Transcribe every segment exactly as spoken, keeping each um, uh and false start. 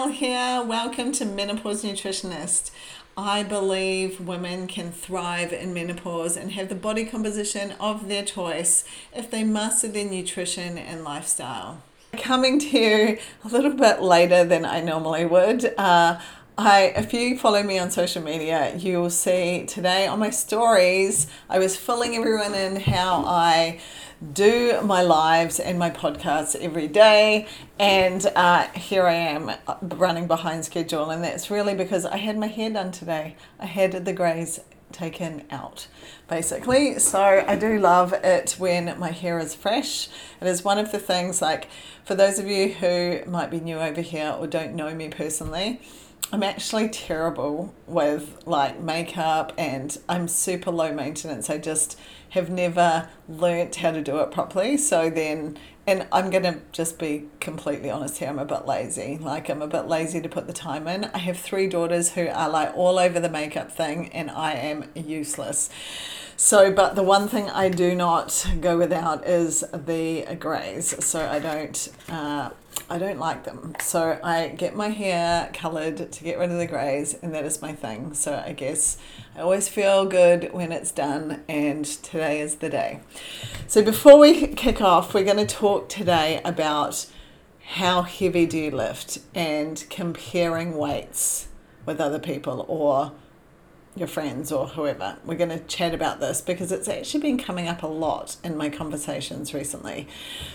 Mel here. Welcome to Menopause Nutritionist. I believe women can thrive in menopause and have the body composition of their choice if they master their nutrition and lifestyle. Coming to you a little bit later than I normally would. Uh, I, if you follow me on social media, you will see today on my stories, I was filling everyone in how I do my lives and my podcasts every day, and uh, here I am running behind schedule, and that's really because I had my hair done today. I had the greys taken out, basically. So I do love it when my hair is fresh. It is one of the things, like, for those of you who might be new over here or don't know me personally, I'm actually terrible with like makeup, and I'm super low maintenance. I just have never learnt how to do it properly. So then, and I'm going to just be completely honest here, I'm a bit lazy. Like, I'm a bit lazy to put the time in. I have three daughters who are like all over the makeup thing, and I am useless. So, but the one thing I do not go without is the greys. So I don't, uh, I don't like them. So I get my hair coloured to get rid of the greys, and that is my thing. So I guess I always feel good when it's done, and today is the day. So before we kick off, we're going to talk today about how heavy do you lift and comparing weights with other people or your friends or whoever. We're going to chat about this because it's actually been coming up a lot in my conversations recently.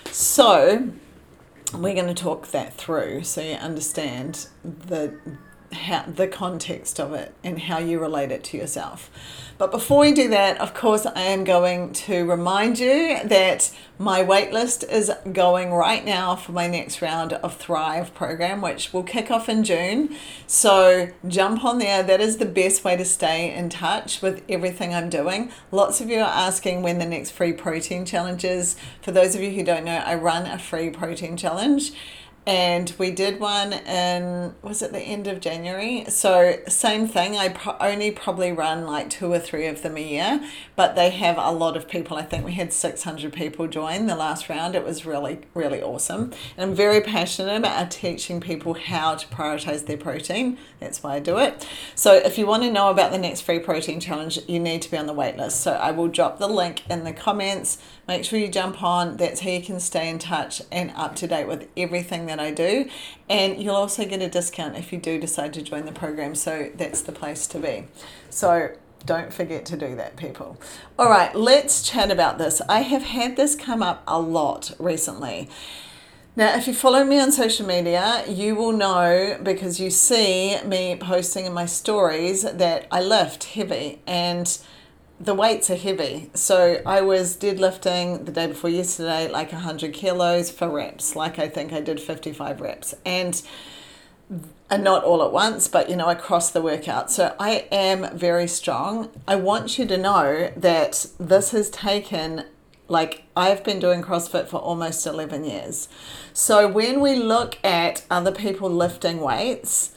So we're going to talk that through so you understand the how the context of it and how you relate it to yourself. But before we do that, of course, I am going to remind you that my waitlist is going right now for my next round of Thrive program, which will kick off in June. So jump on there. That is the best way to stay in touch with everything I'm doing. Lots of you are asking when the next free protein challenge is. For those of you who don't know, I run a free protein challenge. And we did one in, was it the end of January? So same thing, I pro- only probably run like two or three of them a year, but they have a lot of people. I think we had six hundred people join the last round. It was really, really awesome. And I'm very passionate about teaching people how to prioritize their protein. That's why I do it. So if you want to know about the next free protein challenge, you need to be on the wait list. So I will drop the link in the comments. Make sure you jump on. That's how you can stay in touch and up to date with everything that I do. And you'll also get a discount if you do decide to join the program. So that's the place to be. So don't forget to do that, people. All right, let's chat about this. I have had this come up a lot recently. Now, if you follow me on social media, you will know, because you see me posting in my stories, that I lift heavy and the weights are heavy. So I was deadlifting the day before yesterday, like one hundred kilos for reps. Like, I think I did fifty-five reps, and and not all at once, but, you know, across the workout. So I am very strong. I want you to know that this has taken, like, I've been doing CrossFit for almost eleven years. So when we look at other people lifting weights,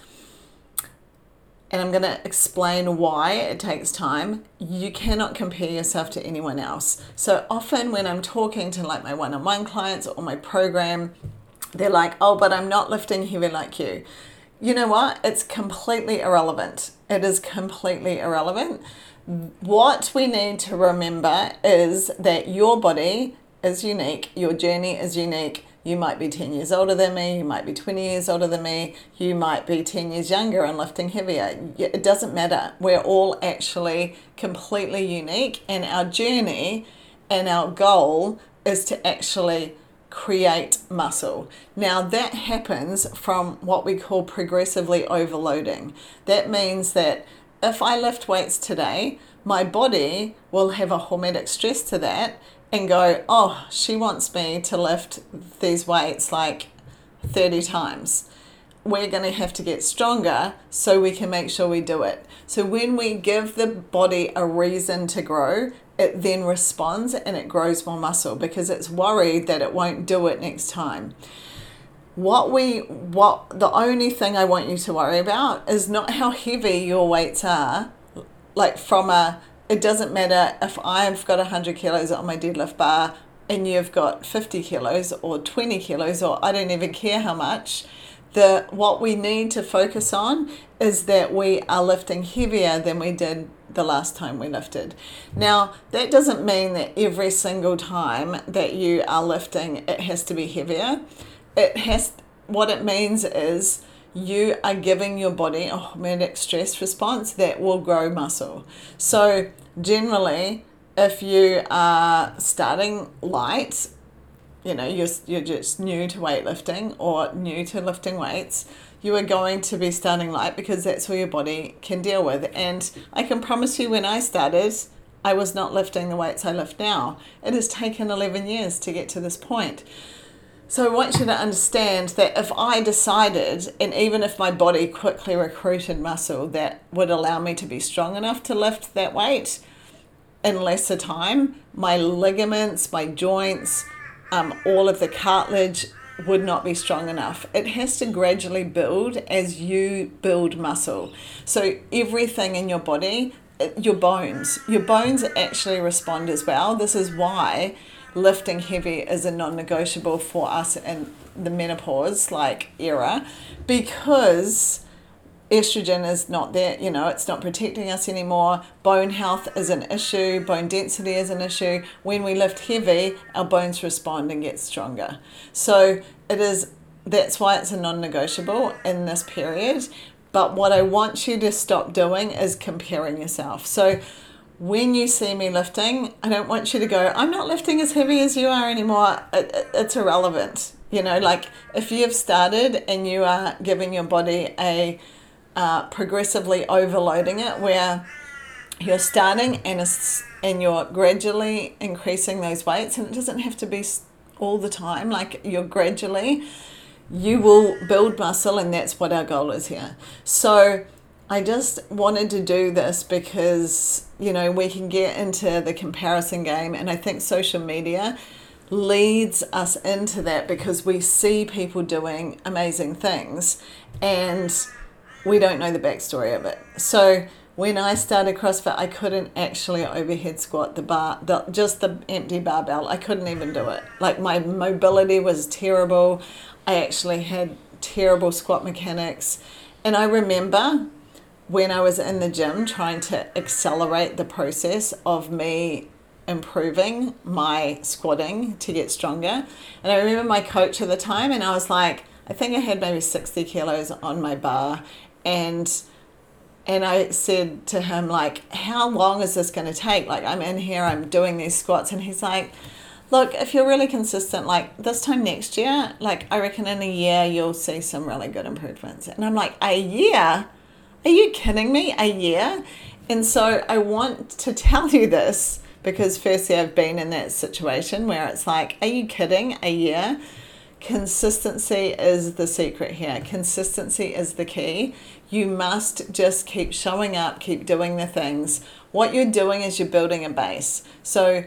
and I'm going to explain why it takes time, you cannot compare yourself to anyone else. So often when I'm talking to like my one-on-one clients or my program, they're like, oh, but I'm not lifting heavy like you. You know what? It's completely irrelevant. It is completely irrelevant. What we need to remember is that your body is unique. Your journey is unique. You might be ten years older than me, you might be twenty years older than me, you might be ten years younger and lifting heavier. It doesn't matter. We're all actually completely unique, and our journey and our goal is to actually create muscle. Now that happens from what we call progressively overloading. That means that if I lift weights today, my body will have a hormetic stress to that and go, oh, she wants me to lift these weights like thirty times. We're going to have to get stronger so we can make sure we do it. So when we give the body a reason to grow, it then responds and it grows more muscle because it's worried that it won't do it next time. What we, what the only thing I want you to worry about is not how heavy your weights are, like from a, it doesn't matter if I've got one hundred kilos on my deadlift bar and you've got fifty kilos or twenty kilos, or I don't even care how much. The what we need to focus on is that we are lifting heavier than we did the last time we lifted. Now, that doesn't mean that every single time that you are lifting, it has to be heavier. It has, what it means is you are giving your body a hormetic stress response that will grow muscle. So generally, if you are starting light, you know, you're, you're just new to weightlifting or new to lifting weights, you are going to be starting light because that's what your body can deal with. And I can promise you, when I started, I was not lifting the weights I lift now. It has taken eleven years to get to this point. So I want you to understand that if I decided, and even if my body quickly recruited muscle that would allow me to be strong enough to lift that weight in lesser time, my ligaments, my joints, um, all of the cartilage would not be strong enough. It has to gradually build as you build muscle. So everything in your body, your bones, your bones actually respond as well. This is why lifting heavy is a non-negotiable for us in the menopause like era, because estrogen is not there, you know, it's not protecting us anymore. Bone health is an issue, bone density is an issue. When we lift heavy, our bones respond and get stronger. So it is, that's why it's a non-negotiable in this period. But what I want you to stop doing is comparing yourself. So when you see me lifting, I don't want you to go, I'm not lifting as heavy as you are anymore. It, it, it's irrelevant. You know, like if you've started and you are giving your body a Uh, progressively overloading it, where you're starting and it's, and you're gradually increasing those weights, and it doesn't have to be all the time, like you're gradually, you will build muscle, and that's what our goal is here. So I just wanted to do this because, you know, we can get into the comparison game, and I think social media leads us into that because we see people doing amazing things and we don't know the backstory of it. So when I started CrossFit, I couldn't actually overhead squat the bar, the, just the empty barbell. I couldn't even do it. Like my mobility was terrible. I actually had terrible squat mechanics. And I remember when I was in the gym trying to accelerate the process of me improving my squatting to get stronger. And I remember my coach at the time, and I was like, I think I had maybe sixty kilos on my bar. And and I said to him, like, how long is this going to take? Like, I'm in here, I'm doing these squats. And he's like, look, if you're really consistent, like this time next year, like I reckon in a year, you'll see some really good improvements. And I'm like, a year? Are you kidding me? A year? And so I want to tell you this because firstly, I've been in that situation where it's like, are you kidding? A year? Consistency is the secret here. Consistency is the key. You must just keep showing up, keep doing the things. What you're doing is you're building a base. So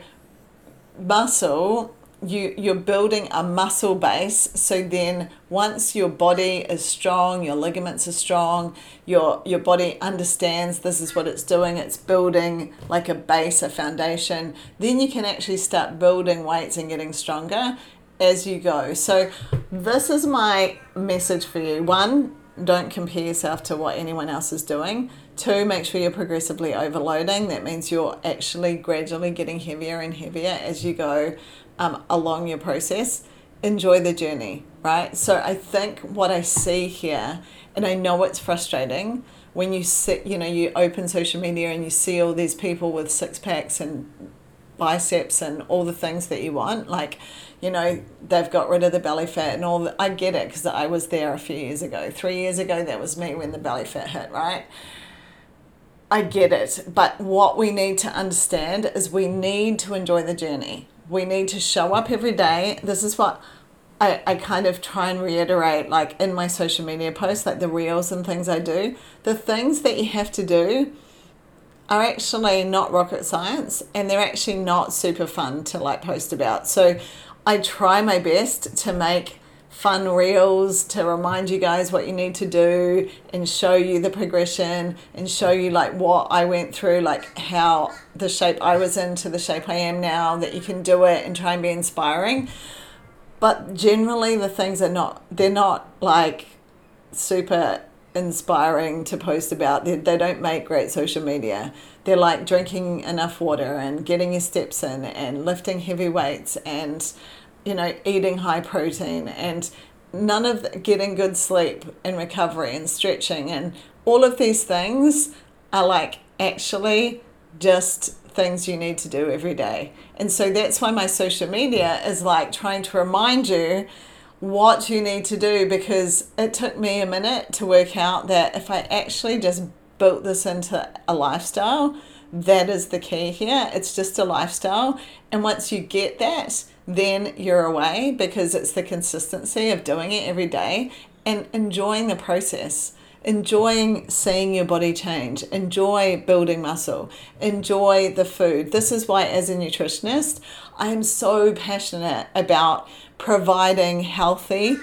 muscle, you, you're building a muscle base. So then once your body is strong, your ligaments are strong, your, your body understands this is what it's doing, it's building like a base, a foundation, then you can actually start building weights and getting stronger as you go. So this is my message for you. One, don't compare yourself to what anyone else is doing. Two, make sure you're progressively overloading. That means you're actually gradually getting heavier and heavier as you go um, along your process. Enjoy the journey, right? So I think what I see here, and I know it's frustrating when you sit, you know, you open social media and you see all these people with six packs and biceps and all the things that you want, like, you know, they've got rid of the belly fat and all that. I get it because I was there a few years ago. Three years ago, that was me when the belly fat hit, right? I get it. But what we need to understand is we need to enjoy the journey. We need to show up every day. This is what I, I kind of try and reiterate, like in my social media posts, like the reels and things I do. The things that you have to do are actually not rocket science, and they're actually not super fun to like post about. So I try my best to make fun reels to remind you guys what you need to do and show you the progression and show you like what I went through, like how the shape I was in to the shape I am now, that you can do it, and try and be inspiring. But generally the things are not, they're not like super inspiring to post about. They, they don't make great social media. They're like drinking enough water and getting your steps in and lifting heavy weights and, you know, eating high protein, and none of the, getting good sleep and recovery and stretching, and all of these things are like actually just things you need to do every day. And so that's why my social media is like trying to remind you what you need to do, because it took me a minute to work out that if I actually just built this into a lifestyle, that is the key here. It's just a lifestyle. And once you get that, then you're away, because it's the consistency of doing it every day and enjoying the process, enjoying seeing your body change, enjoy building muscle, enjoy the food. This is why, as a nutritionist, I am so passionate about providing healthy,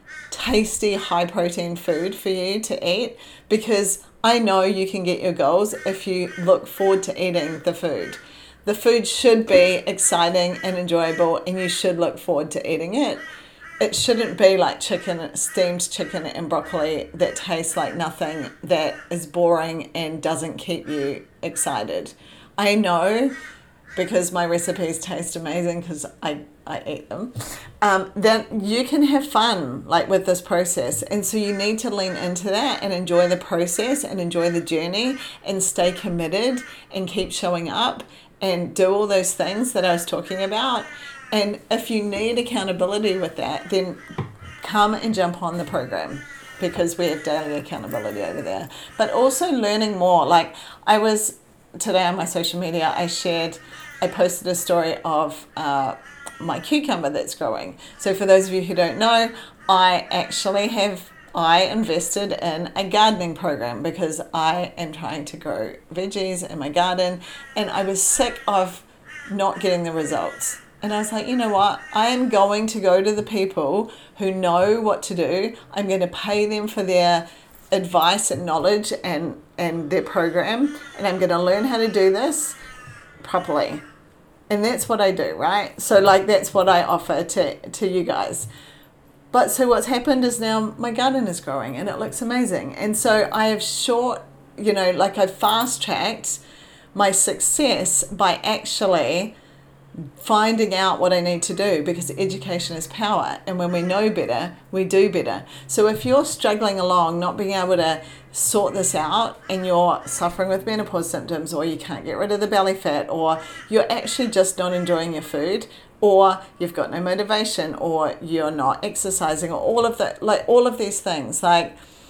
tasty, high protein food for you to eat, because I know you can get your goals if you look forward to eating the food. The food should be exciting and enjoyable, and you should look forward to eating it. It shouldn't be like chicken, steamed chicken and broccoli that tastes like nothing, that is boring and doesn't keep you excited. I know, because my recipes taste amazing because I, I eat them, um, that you can have fun like with this process. And so you need to lean into that and enjoy the process and enjoy the journey and stay committed and keep showing up and do all those things that I was talking about. And if you need accountability with that, then come and jump on the program, because we have daily accountability over there. But also learning more. Like I was today on my social media, I shared, I posted a story of uh, my cucumber that's growing. So for those of you who don't know, I actually have, I invested in a gardening program because I am trying to grow veggies in my garden, and I was sick of not getting the results. And I was like, you know what? I am going to go to the people who know what to do. I'm going to pay them for their advice and knowledge and, and their program. And I'm going to learn how to do this properly. And that's what I do, right? So like, that's what I offer to, to you guys. But so what's happened is now my garden is growing and it looks amazing. And so I have short, you know, like I fast tracked my success by actually finding out what I need to do, because education is power, and when we know better, we do better. So if you're struggling along, not being able to sort this out, and you're suffering with menopause symptoms, or you can't get rid of the belly fat, or you're actually just not enjoying your food, or you've got no motivation, or you're not exercising, or all of that, like all of these things, like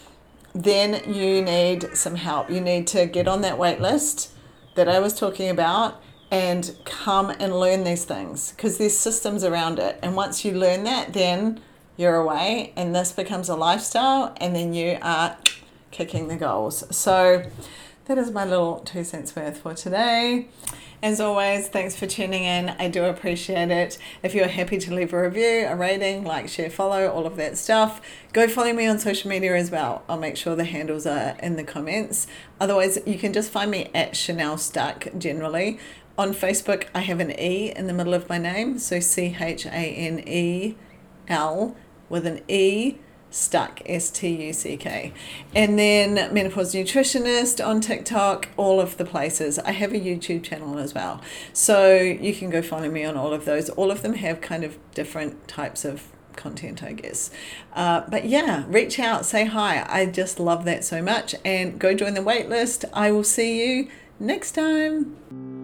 then you need some help. You need to get on that wait list that I was talking about and come and learn these things, because there's systems around it. And once you learn that, then you're away and this becomes a lifestyle, and then you are kicking the goals. So that is my little two cents worth for today. As always, thanks for tuning in. I do appreciate it. If you're happy to leave a review, a rating, like, share, follow, all of that stuff, go follow me on social media as well. I'll make sure the handles are in the comments. Otherwise, you can just find me at Chanel Stuck generally. On Facebook, I have an E in the middle of my name, so C H A N E L with an E, Stuck, S T U C K. And then Menopause Nutritionist on TikTok, all of the places. I have a YouTube channel as well, so you can go follow me on all of those. All of them have kind of different types of content, I guess. Uh, but yeah, reach out, say hi. I just love that so much. And go join the wait list. I will see you next time.